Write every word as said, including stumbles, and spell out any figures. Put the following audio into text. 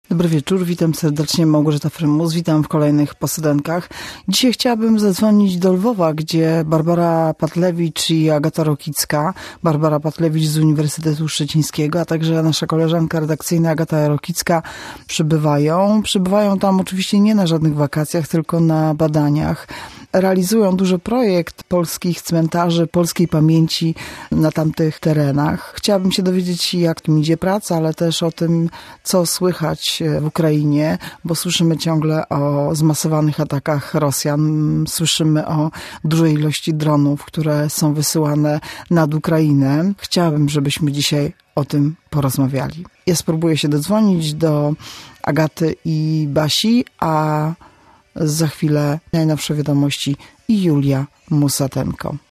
Dobry wieczór, witam serdecznie, Małgorzata Frymus, witam w kolejnych posydenkach. Dzisiaj chciałabym zadzwonić do Lwowa, gdzie Barbara Patlewicz i Agata Rokicka, Barbara Patlewicz z Uniwersytetu Szczecińskiego, a także nasza koleżanka redakcyjna Agata Rokicka przybywają. Przybywają tam oczywiście nie na żadnych wakacjach, tylko na badaniach. Realizują duży projekt polskich cmentarzy, polskiej pamięci na tamtych terenach. Chciałabym się dowiedzieć, jak im idzie praca, ale też o tym, co słychać w Ukrainie, bo słyszymy ciągle o zmasowanych atakach Rosjan. Słyszymy o dużej ilości dronów, które są wysyłane nad Ukrainę. Chciałabym, żebyśmy dzisiaj o tym porozmawiali. Ja spróbuję się dodzwonić do Agaty i Basi, a za chwilę najnowsze wiadomości i Julia Musatenko.